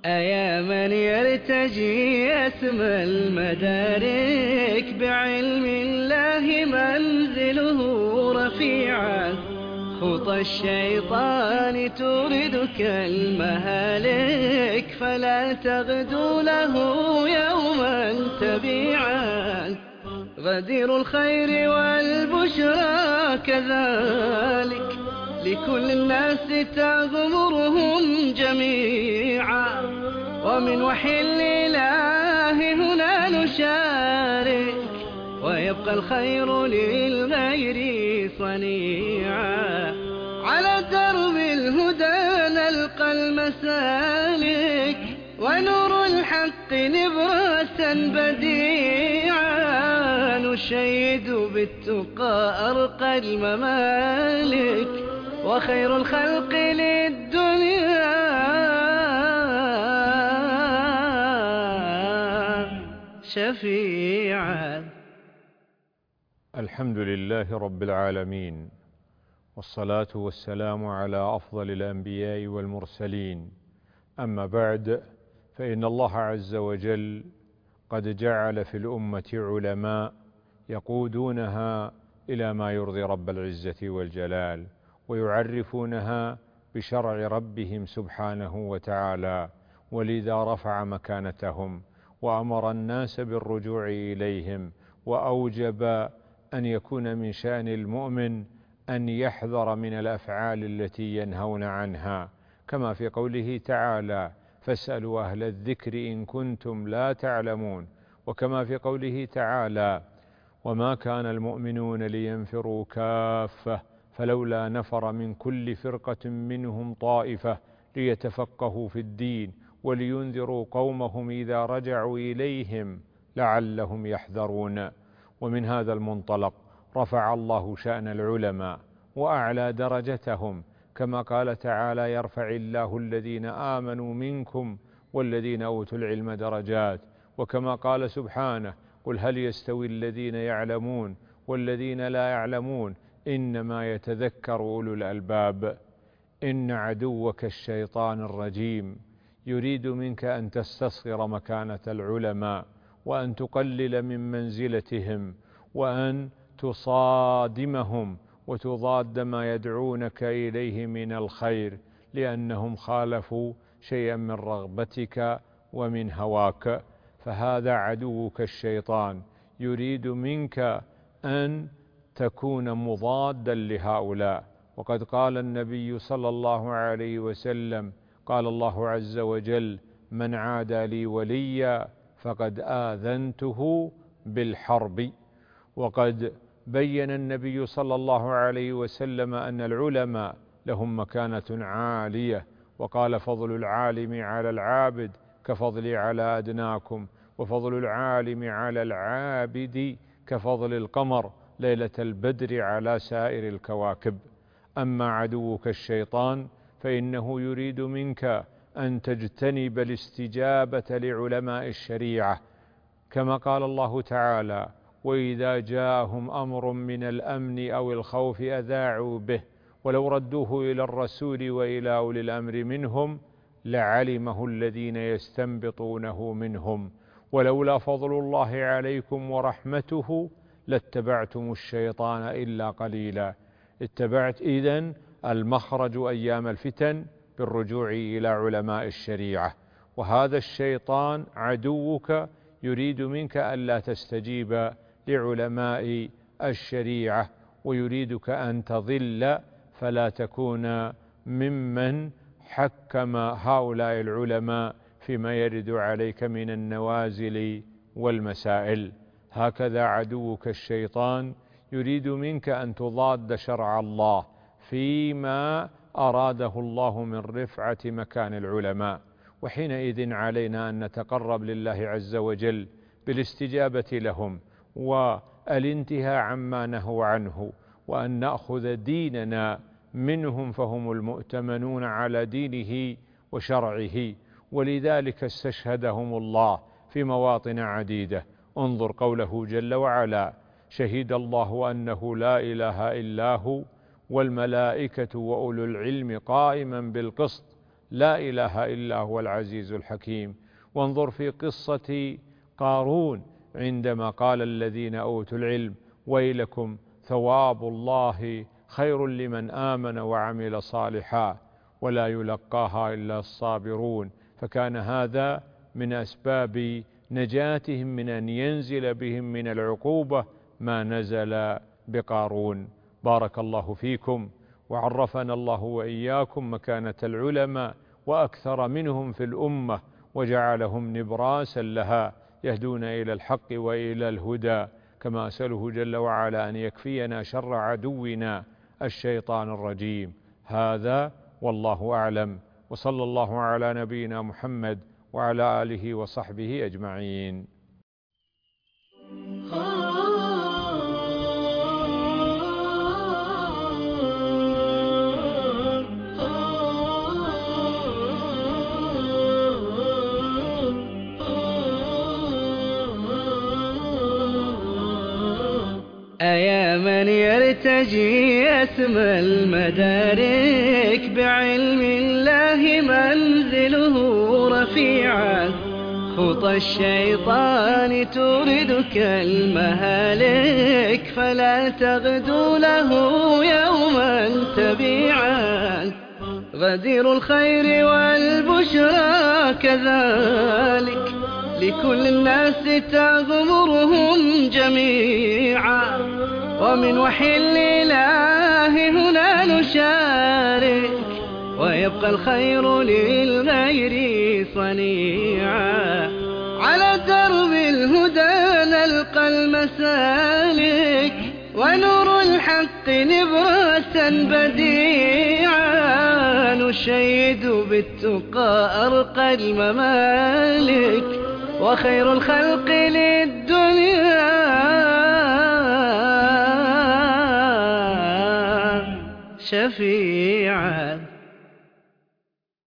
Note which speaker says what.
Speaker 1: أيا من يرتجي أسمى المدارك، بعلم الله منزله رفيعا. خطى الشيطان توردك المهالك، فلا تغدو له يوما تبيعا. غدير الخير والبشرى كذلك، لكل الناس تغمرهم جميعا. ومن وحي الإله هنا نشارك، ويبقى الخير للغير صنيعا. على درب الهدى نلقى المسالك، ونور الحق نبراسا بديعا. نشيد بالتقى أرقى الممالك، وخير الخلق للدنيا شفيعا.
Speaker 2: الحمد لله رب العالمين، والصلاة والسلام على أفضل الأنبياء والمرسلين. أما بعد، فإن الله عز وجل قد جعل في الأمة علماء يقودونها إلى ما يرضي رب العزة والجلال، ويعرفونها بشرع ربهم سبحانه وتعالى. ولذا رفع مكانتهم وأمر الناس بالرجوع إليهم، وأوجب أن يكون من شأن المؤمن أن يحذر من الأفعال التي ينهون عنها، كما في قوله تعالى: فاسألوا أهل الذكر إن كنتم لا تعلمون. وكما في قوله تعالى: وما كان المؤمنون لينفروا كافة فلولا نفر من كل فرقة منهم طائفة ليتفقهوا في الدين ولينذروا قومهم إذا رجعوا إليهم لعلهم يحذرون. ومن هذا المنطلق رفع الله شأن العلماء وأعلى درجتهم، كما قال تعالى: يرفع الله الذين آمنوا منكم والذين أوتوا العلم درجات. وكما قال سبحانه: قل هل يستوي الذين يعلمون والذين لا يعلمون إنما يتذكر أولو الألباب. إن عدوك الشيطان الرجيم يريد منك أن تستصغر مكانة العلماء، وأن تقلل من منزلتهم، وأن تصادمهم وتضاد ما يدعونك إليه من الخير، لأنهم خالفوا شيئا من رغبتك ومن هواك. فهذا عدوك الشيطان يريد منك أن تكون مضادا لهؤلاء. وقد قال النبي صلى الله عليه وسلم: قال الله عز وجل: من عادى لي وليا فقد آذنته بالحرب. وقد بين النبي صلى الله عليه وسلم أن العلماء لهم مكانة عالية، وقال: فضل العالم على العابد كفضلي على أدناكم، وفضل العالم على العابد كفضل القمر ليلة البدر على سائر الكواكب. أما عدوك الشيطان فإنه يريد منك أن تجتنب الاستجابة لعلماء الشريعة، كما قال الله تعالى: وإذا جاءهم أمر من الأمن أو الخوف أذاعوا به ولو ردوه إلى الرسول وإلى أولي الأمر منهم لعلمه الذين يستنبطونه منهم ولولا فضل الله عليكم ورحمته لاتبعتم الشيطان إلا قليلا. اتبعت إذن المخرج أيام الفتن بالرجوع إلى علماء الشريعة. وهذا الشيطان عدوك يريد منك ألا تستجيب لعلماء الشريعة، ويريدك أن تضل فلا تكون ممن حكم هؤلاء العلماء فيما يرد عليك من النوازل والمسائل. هكذا عدوك الشيطان يريد منك أن تضاد شرع الله فيما أراده الله من رفعة مكان العلماء. وحينئذ علينا أن نتقرب لله عز وجل بالاستجابة لهم والانتهاء عما نهوا عنه، وأن نأخذ ديننا منهم، فهم المؤتمنون على دينه وشرعه. ولذلك استشهدهم الله في مواطن عديدة. انظر قوله جل وعلا: شهد الله أنه لا إله إلا هو والملائكة وأولو العلم قائما بالقسط لا إله إلا هو العزيز الحكيم. وانظر في قصة قارون عندما قال الذين أوتوا العلم ويلكم ثواب الله خير لمن آمن وعمل صالحا ولا يلقاها إلا الصابرون. فكان هذا من أسباب نجاتهم من أن ينزل بهم من العقوبة ما نزل بقارون. بارك الله فيكم، وعرفنا الله وإياكم مكانة العلماء وأكثر منهم في الأمة، وجعلهم نبراسا لها يهدون إلى الحق وإلى الهدى. كما أسأله جل وعلا أن يكفينا شر عدونا الشيطان الرجيم. هذا والله أعلم، وصلى الله على نبينا محمد وعلى آله وصحبه أجمعين.
Speaker 1: أيا من يرتجي أسمى المدارك بعلم الله منزله رفيعا، خطى الشيطان توردك المهالك، فلا تغدو له يوما تبيعا. غدير الخير والبشرى كذلك لكل الناس تغمرهم جميعا، ومن وحي الإله هنا نشارك، ويبقى الخير للغير صنيعا. على درب الهدى نلقى المسالك، ونور الحق نبراسا بديعا، نشيد بالتقى أرقى الممالك، وخير الخلق للدنيا شفيعا.